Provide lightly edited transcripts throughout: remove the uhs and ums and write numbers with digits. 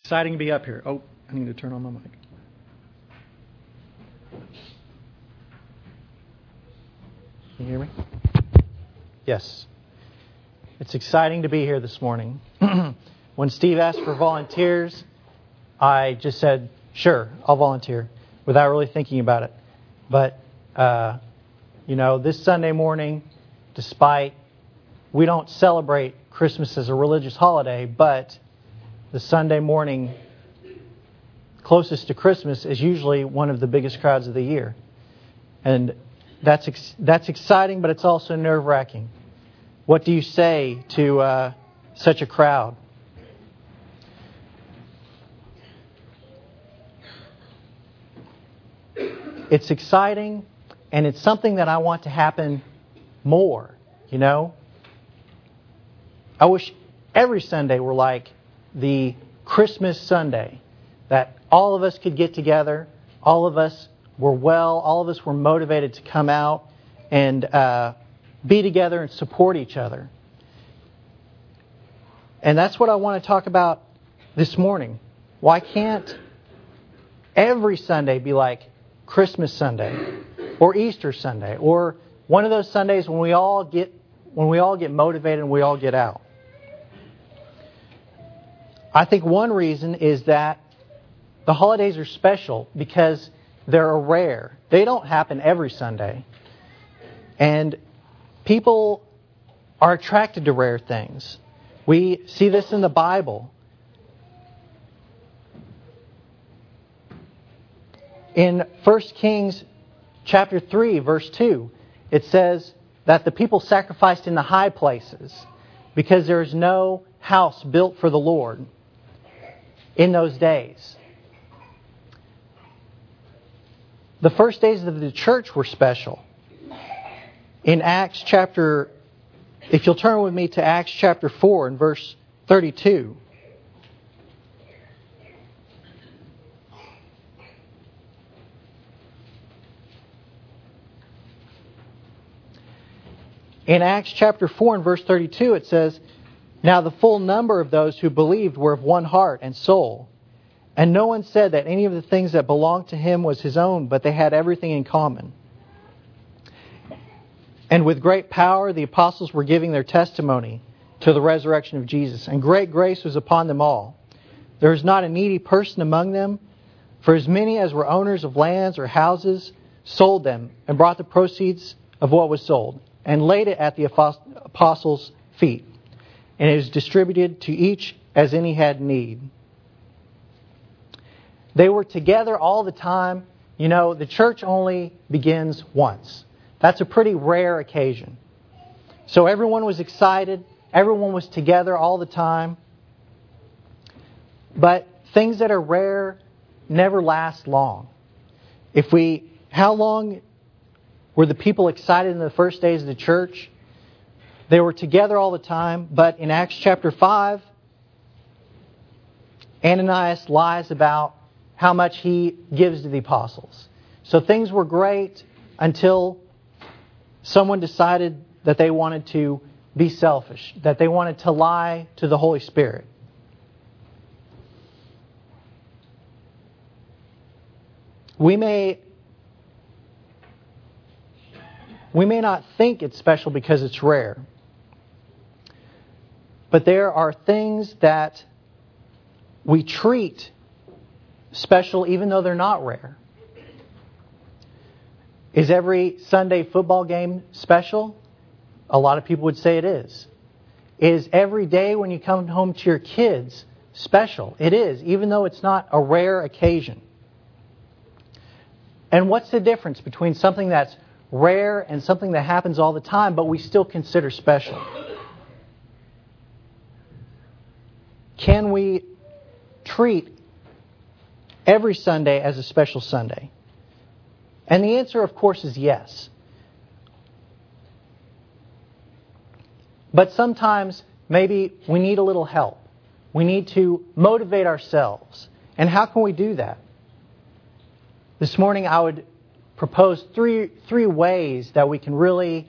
Exciting to be up here. Oh, I need to turn on my mic. Can you hear me? Yes. It's exciting to be here this morning. When Steve asked for volunteers, I just said, sure, I'll volunteer, without really thinking about it. But, this Sunday morning, despite we don't celebrate Christmas as a religious holiday, but the Sunday morning closest to Christmas is usually one of the biggest crowds of the year. And that's exciting, but it's also nerve-wracking. What do you say to such a crowd? It's exciting, and it's something that I want to happen more, I wish every Sunday were like the Christmas Sunday, that all of us could get together, all of us were well, all of us were motivated to come out and be together and support each other. And that's what I want to talk about this morning. Why can't every Sunday be like Christmas Sunday or Easter Sunday or one of those Sundays when we all get motivated and we all get out? I think one reason is that the holidays are special because they're rare. They don't happen every Sunday. And people are attracted to rare things. We see this in the Bible. In 1 Kings chapter 3, verse 2, it says that the people sacrificed in the high places because there is no house built for the Lord in those days. The first days of the church were special. In Acts chapter, if you'll turn with me to Acts chapter 4 and verse 32. In Acts chapter 4 and verse 32 it says, "Now the full number of those who believed were of one heart and soul. And no one said that any of the things that belonged to him was his own, but they had everything in common. And with great power the apostles were giving their testimony to the resurrection of Jesus. And great grace was upon them all. There was not a needy person among them, for as many as were owners of lands or houses sold them and brought the proceeds of what was sold and laid it at the apostles' feet. And it was distributed to each as any had need." They were together all the time. The church only begins once. That's a pretty rare occasion. So everyone was excited. Everyone was together all the time. But things that are rare never last long. How long were the people excited in the first days of the church? They were together all the time, but in Acts chapter 5, Ananias lies about how much he gives to the apostles. So things were great until someone decided that they wanted to be selfish, that they wanted to lie to the Holy Spirit. We may not think it's special because it's rare. But there are things that we treat special even though they're not rare. Is every Sunday football game special? A lot of people would say it is. Is every day when you come home to your kids special? It is, even though it's not a rare occasion. And what's the difference between something that's rare and something that happens all the time, but we still consider special? Can we treat every Sunday as a special Sunday? And the answer, of course, is yes. But sometimes maybe we need a little help. We need to motivate ourselves. And how can we do that? This morning I would propose three ways that we can really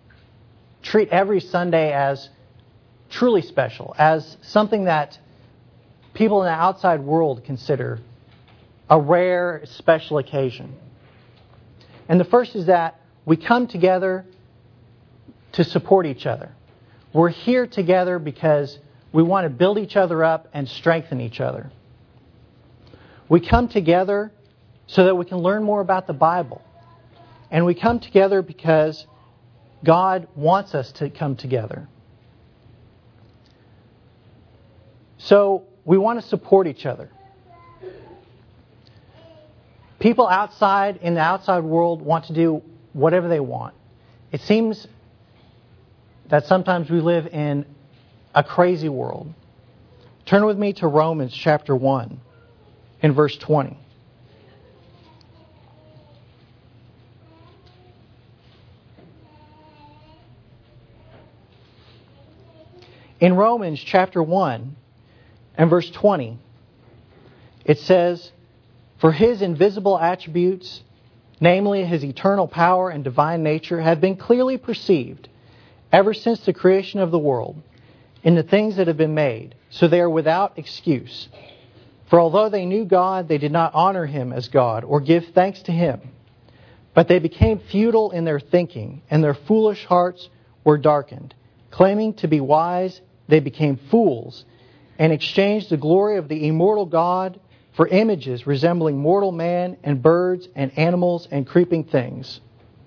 treat every Sunday as truly special, as something that people in the outside world consider a rare, special occasion. And the first is that we come together to support each other. We're here together because we want to build each other up and strengthen each other. We come together so that we can learn more about the Bible. And we come together because God wants us to come together. So we want to support each other. People outside, in the outside world, want to do whatever they want. It seems that sometimes we live in a crazy world. Turn with me to Romans chapter 1 in verse 20. In Romans chapter 1 and verse 20, it says, "For His invisible attributes, namely His eternal power and divine nature, have been clearly perceived ever since the creation of the world in the things that have been made, so they are without excuse. For although they knew God, they did not honor Him as God or give thanks to Him. But they became futile in their thinking, and their foolish hearts were darkened. Claiming to be wise, they became fools and exchanged the glory of the immortal God for images resembling mortal man and birds and animals and creeping things."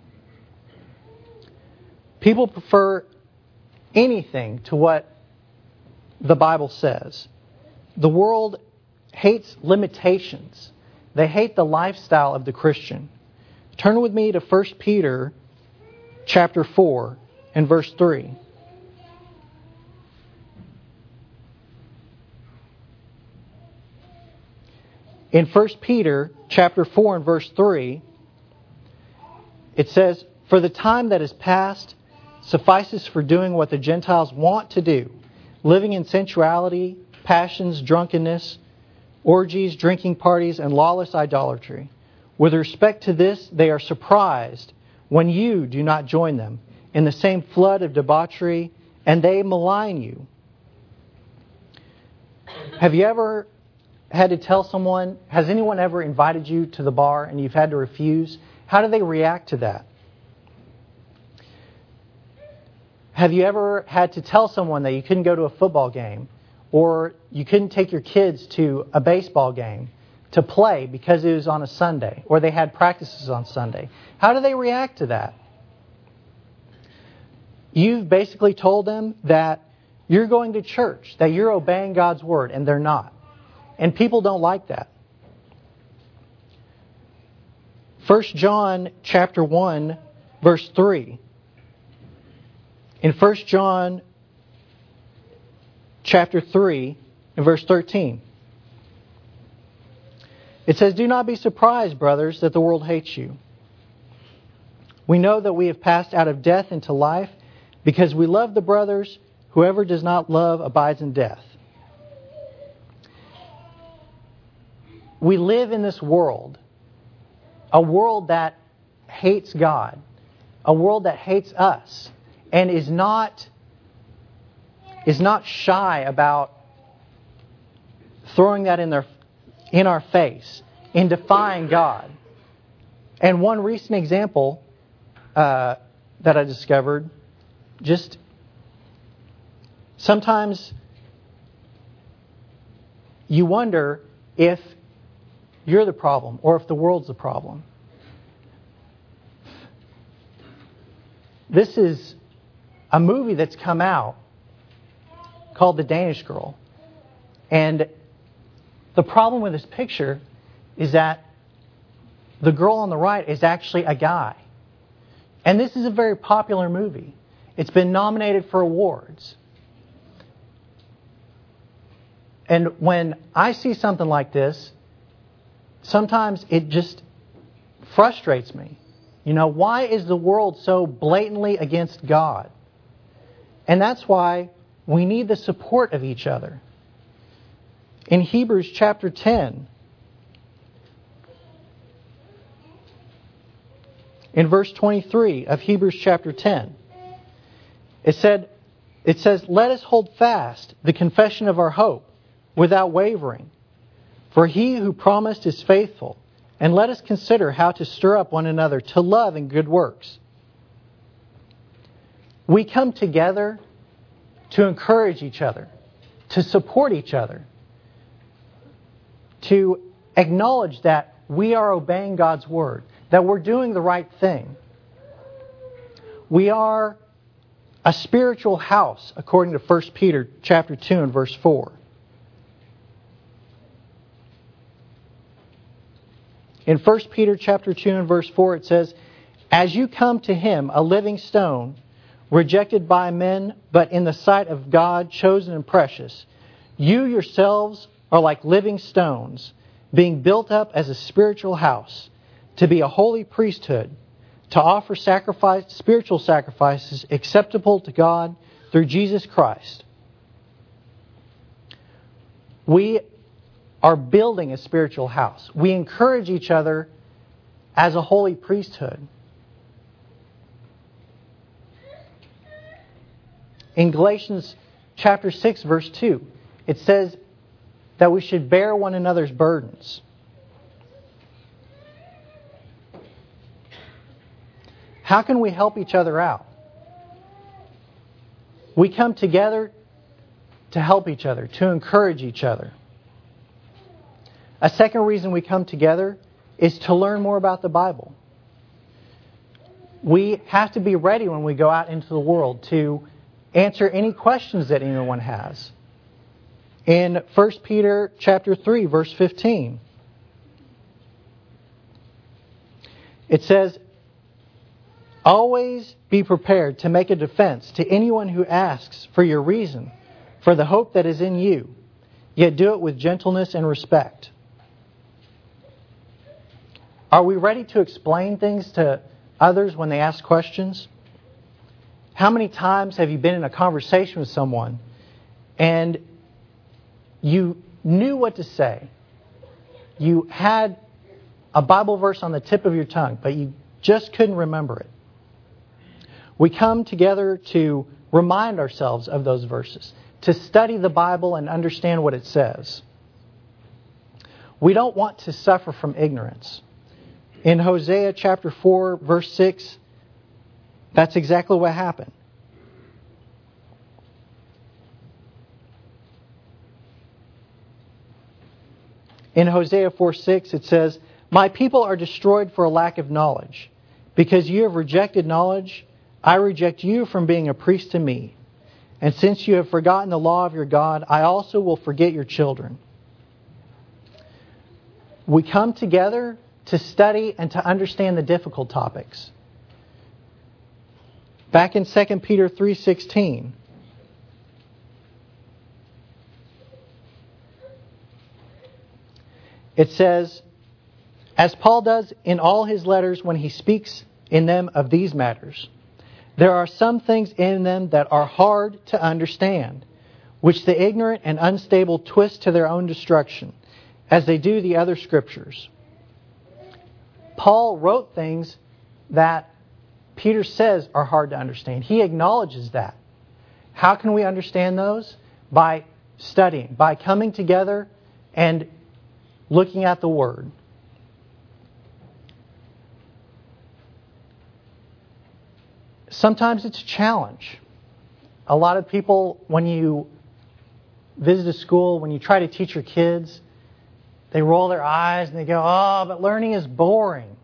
People prefer anything to what the Bible says. The world hates limitations. They hate the lifestyle of the Christian. Turn with me to 1 Peter chapter 4 and verse 3. In 1 Peter chapter 4 and verse 3, it says, "For the time that is past suffices for doing what the Gentiles want to do, living in sensuality, passions, drunkenness, orgies, drinking parties, and lawless idolatry. With respect to this, they are surprised when you do not join them in the same flood of debauchery, and they malign you." Have you ever had to tell someone, has anyone ever invited you to the bar and you've had to refuse? How do they react to that? Have you ever had to tell someone that you couldn't go to a football game or you couldn't take your kids to a baseball game to play because it was on a Sunday or they had practices on Sunday? How do they react to that? You've basically told them that you're going to church, that you're obeying God's word, and they're not. And people don't like that. 1 John chapter 1, verse 3. In 1 John chapter 3 and verse 13, it says, "Do not be surprised, brothers, that the world hates you. We know that we have passed out of death into life because we love the brothers. Whoever does not love abides in death." We live in this world, a world that hates God, a world that hates us, and is not shy about throwing that in our face, in defying God. And one recent example that I discovered, just sometimes you wonder if you're the problem or if the world's the problem. This is a movie that's come out called The Danish Girl. And the problem with this picture is that the girl on the right is actually a guy. And this is a very popular movie. It's been nominated for awards. And when I see something like this, sometimes it just frustrates me. You know, why is the world so blatantly against God? And that's why we need the support of each other. In Hebrews chapter 10, in verse 23 of Hebrews chapter 10, it says, "Let us hold fast the confession of our hope without wavering. For he who promised is faithful. And let us consider how to stir up one another to love and good works. We come together to encourage each other, to support each other, to acknowledge that we are obeying God's word, that we're doing the right thing. We are a spiritual house, according to 1 Peter chapter 2 and verse 4. In 1 Peter chapter 2 and verse 4 it says, "As you come to him, a living stone, rejected by men, but in the sight of God chosen and precious, you yourselves are like living stones, being built up as a spiritual house, to be a holy priesthood, to offer spiritual sacrifices acceptable to God through Jesus Christ." We are building a spiritual house. We encourage each other as a holy priesthood. In Galatians chapter 6, verse 2, it says that we should bear one another's burdens. How can we help each other out? We come together to help each other, to encourage each other. A second reason we come together is to learn more about the Bible. We have to be ready when we go out into the world to answer any questions that anyone has. In 1 Peter chapter 3, verse 15, it says, "Always be prepared to make a defense to anyone who asks for your reason for the hope that is in you, yet do it with gentleness and respect." Are we ready to explain things to others when they ask questions? How many times have you been in a conversation with someone and you knew what to say? You had a Bible verse on the tip of your tongue, but you just couldn't remember it. We come together to remind ourselves of those verses, to study the Bible and understand what it says. We don't want to suffer from ignorance. In Hosea chapter 4, verse 6, that's exactly what happened. In Hosea 4:6 it says, "My people are destroyed for a lack of knowledge. Because you have rejected knowledge, I reject you from being a priest to me. And since you have forgotten the law of your God, I also will forget your children." We come together to study and to understand the difficult topics. Back in 2 Peter 3:16, it says, as Paul does in all his letters when he speaks in them of these matters, "There are some things in them that are hard to understand, which the ignorant and unstable twist to their own destruction, as they do the other scriptures." Paul wrote things that Peter says are hard to understand. He acknowledges that. How can we understand those? By studying, by coming together and looking at the Word. Sometimes it's a challenge. A lot of people, when you visit a school, when you try to teach your kids, they roll their eyes and they go, "Oh, but learning is boring."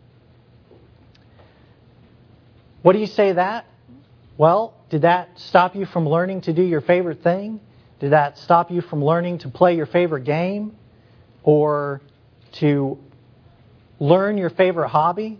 What do you say to that? Well, did that stop you from learning to do your favorite thing? Did that stop you from learning to play your favorite game? Or to learn your favorite hobby?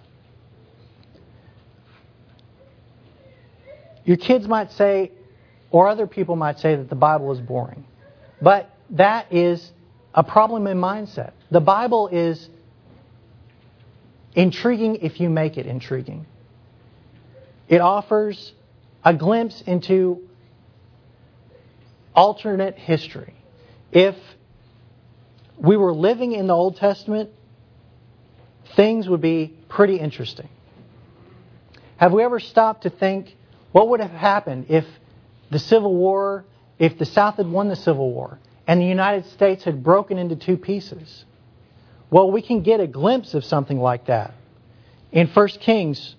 Your kids might say, or other people might say, that the Bible is boring. But that is a problem in mindset. The Bible is intriguing if you make it intriguing. It offers a glimpse into alternate history. If we were living in the Old Testament, things would be pretty interesting. Have we ever stopped to think, what would have happened if the Civil War, if the South had won the Civil War, and the United States had broken into two pieces. Well, we can get a glimpse of something like that in 1 Kings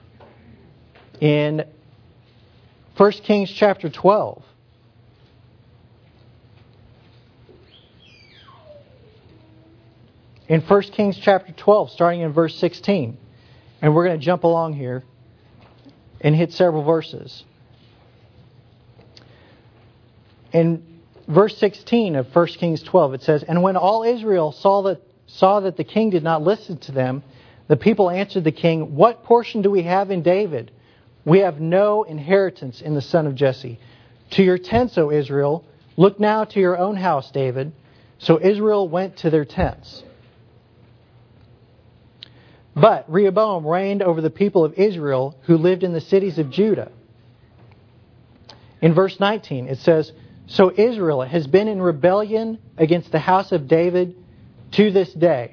chapter 12. In 1 Kings chapter 12, starting in verse 16. And we're going to jump along here and hit several verses. In verse 16 of 1 Kings 12, it says, "And when all Israel saw that the king did not listen to them, the people answered the king, 'What portion do we have in David? We have no inheritance in the son of Jesse. To your tents, O Israel. Look now to your own house, David.' So Israel went to their tents. But Rehoboam reigned over the people of Israel who lived in the cities of Judah." In verse 19, it says, "So Israel has been in rebellion against the house of David to this day."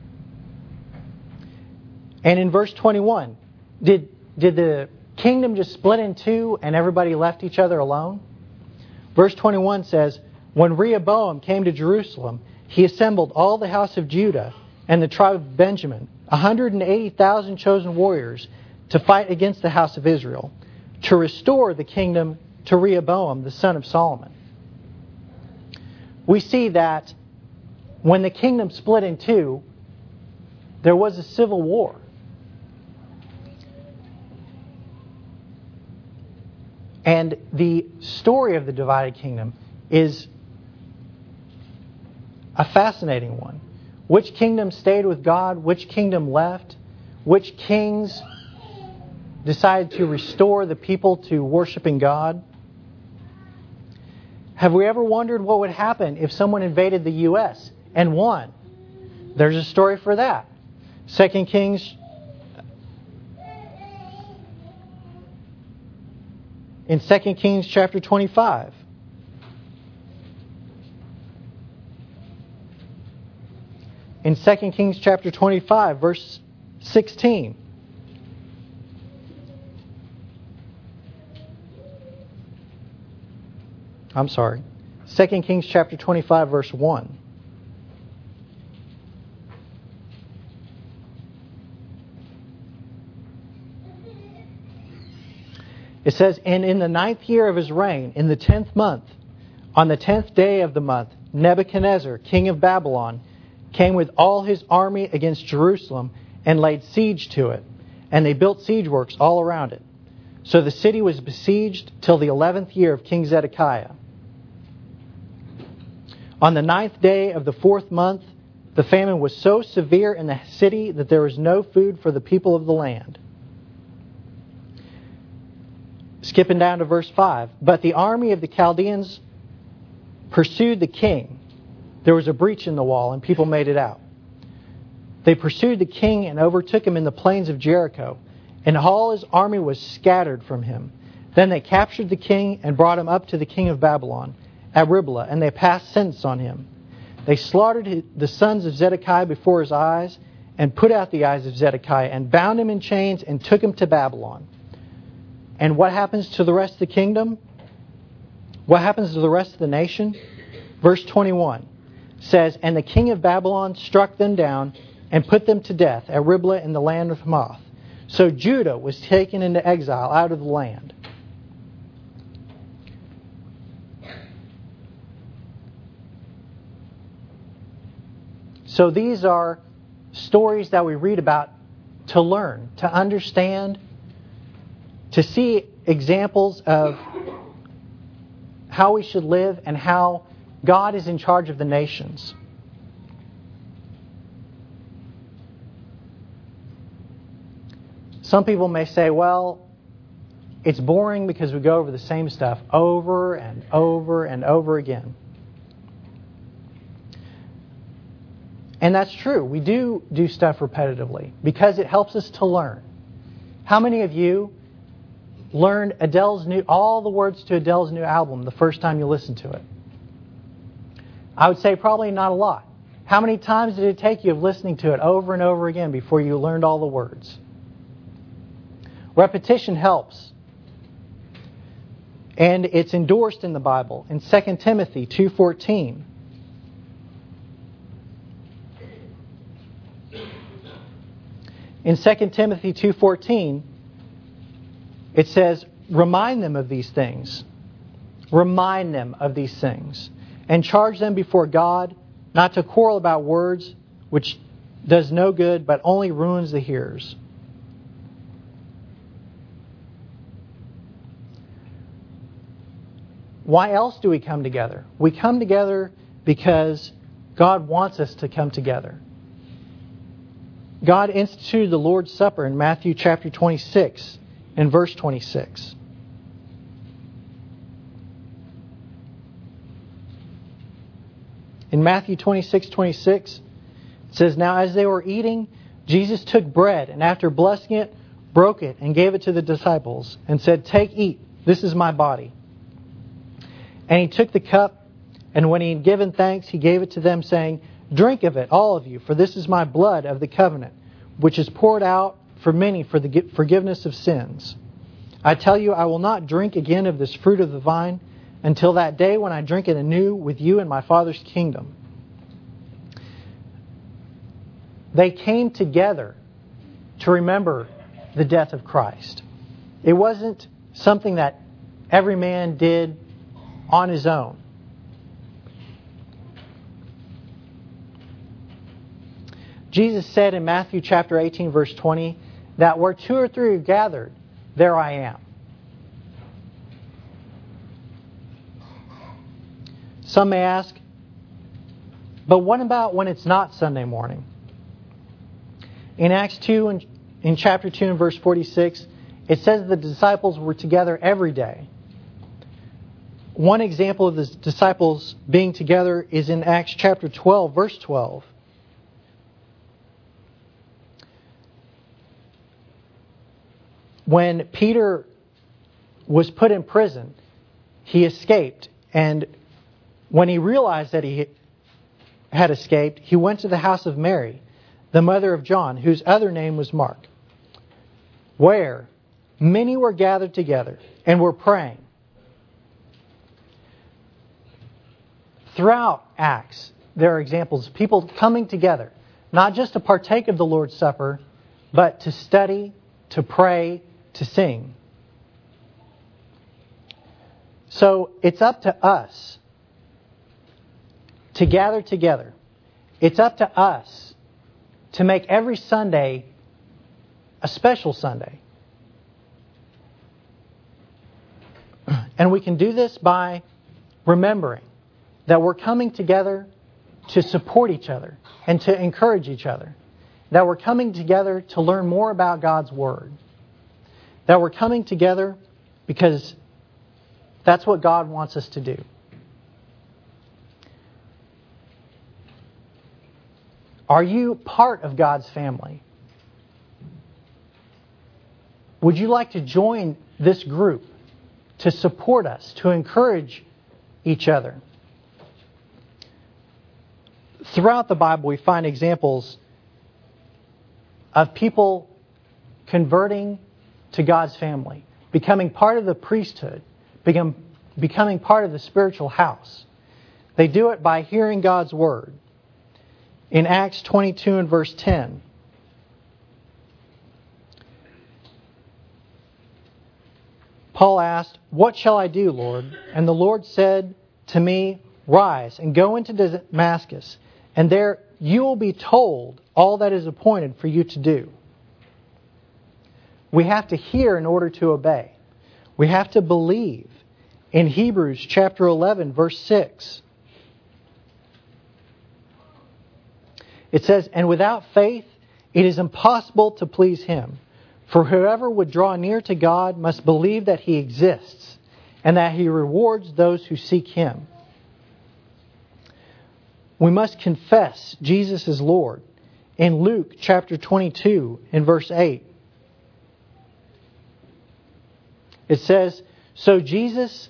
And in verse 21, did the kingdom just split in two and everybody left each other alone? Verse 21 says, "When Rehoboam came to Jerusalem, he assembled all the house of Judah and the tribe of Benjamin, 180,000 chosen warriors, to fight against the house of Israel, to restore the kingdom to Rehoboam, the son of Solomon." We see that when the kingdom split in two, there was a civil war. And the story of the divided kingdom is a fascinating one. Which kingdom stayed with God? Which kingdom left? Which kings decided to restore the people to worshiping God? Have we ever wondered what would happen if someone invaded the U.S. and won? There's a story for that. 2 Kings. In 2 Kings chapter 25. In 2 Kings chapter 25, verse 16. I'm sorry. 2 Kings chapter 25, verse 1. It says, "And in the 9th year of his reign, in the 10th month, on the 10th day of the month, Nebuchadnezzar, king of Babylon, came with all his army against Jerusalem and laid siege to it. And they built siege works all around it. So the city was besieged till the 11th year of King Zedekiah. On the 9th day of the 4th month, the famine was so severe in the city that there was no food for the people of the land." Skipping down to verse 5. "But the army of the Chaldeans pursued the king." There was a breach in the wall and people made it out. "They pursued the king and overtook him in the plains of Jericho, and all his army was scattered from him. Then they captured the king and brought him up to the king of Babylon at Riblah, and they passed sentence on him. They slaughtered the sons of Zedekiah before his eyes and put out the eyes of Zedekiah and bound him in chains and took him to Babylon." And what happens to the rest of the kingdom? What happens to the rest of the nation? Verse 21 says, "And the king of Babylon struck them down and put them to death at Riblah in the land of Hamath. So Judah was taken into exile out of the land." So these are stories that we read about to learn, to understand, to see examples of how we should live and how God is in charge of the nations. Some people may say, well, it's boring because we go over the same stuff over and over and over again. And that's true. We do stuff repetitively because it helps us to learn. How many of you learned all the words to Adele's new album the first time you listened to it? I would say probably not a lot. How many times did it take you of listening to it over and over again before you learned all the words? Repetition helps. And it's endorsed in the Bible. In 2 Timothy 2:14, In 2 Timothy 2:14, it says, remind them of these things. Remind them of these things. And charge them before God not to quarrel about words, which does no good, but only ruins the hearers. Why else do we come together? We come together because God wants us to come together. God instituted the Lord's Supper in Matthew chapter 26 and verse 26. In Matthew 26:26, it says, now as they were eating, Jesus took bread and after blessing it, broke it and gave it to the disciples and said, take, eat, this is my body. And he took the cup, and when he had given thanks, he gave it to them, saying, drink of it, all of you, for this is my blood of the covenant, which is poured out for many for the forgiveness of sins. I tell you, I will not drink again of this fruit of the vine until that day when I drink it anew with you in my Father's kingdom. They came together to remember the death of Christ. It wasn't something that every man did on his own. Jesus said in Matthew chapter 18, verse 20, that where 2 or 3 are gathered, there I am. Some may ask, but what about when it's not Sunday morning? In Acts 2, in chapter 2 and verse 46, it says the disciples were together every day. One example of the disciples being together is in Acts chapter 12, verse 12. When Peter was put in prison, he escaped. And when he realized that he had escaped, he went to the house of Mary, the mother of John, whose other name was Mark, where many were gathered together and were praying. Throughout Acts, there are examples of people coming together, not just to partake of the Lord's Supper, but to study, to pray, to sing. So it's up to us to gather together. It's up to us to make every Sunday a special Sunday. And we can do this by remembering that we're coming together to support each other and to encourage each other. That we're coming together to learn more about God's Word. That we're coming together because that's what God wants us to do. Are you part of God's family? Would you like to join this group to support us, to encourage each other? Throughout the Bible, we find examples of people converting to God's family, becoming part of the priesthood, becoming part of the spiritual house. They do it by hearing God's Word. In Acts 22 and verse 10, Paul asked, "What shall I do, Lord?" And the Lord said to me, "Rise and go into Damascus, and there you will be told all that is appointed for you to do." We have to hear in order to obey. We have to believe. In Hebrews chapter 11, verse 6, it says, "And without faith it is impossible to please Him. For whoever would draw near to God must believe that He exists, and that He rewards those who seek Him." We must confess Jesus is Lord. In Luke chapter 22, in verse 8, it says, "So Jesus..."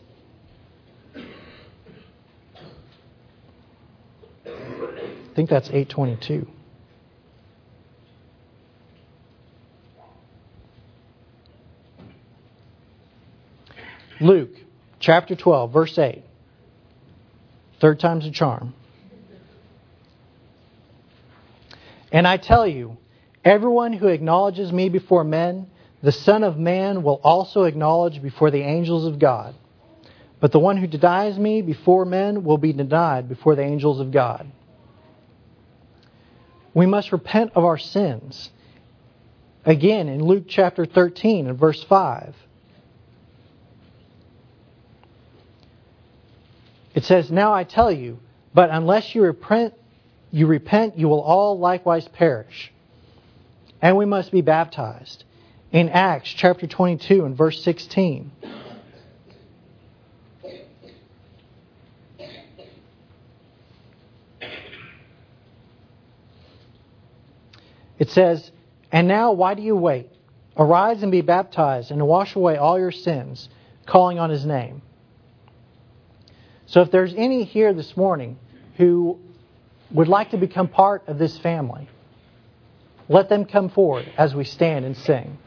I think that's 8:22. Luke chapter 12, verse 8. Third time's a charm. "And I tell you, Everyone who acknowledges me before men, the Son of Man will also acknowledge before the angels of God. But the one who denies me before men will be denied before the angels of God. We must repent of our sins. Again, in Luke chapter 13 and verse 5. It says, "Now I tell you, but unless you repent, you will all likewise perish." And we must be baptized. In Acts chapter 22 and verse 16. It says, "And now why do you wait? Arise and be baptized and wash away all your sins, calling on His name." So if there's any here this morning who would like to become part of this family, let them come forward as we stand and sing.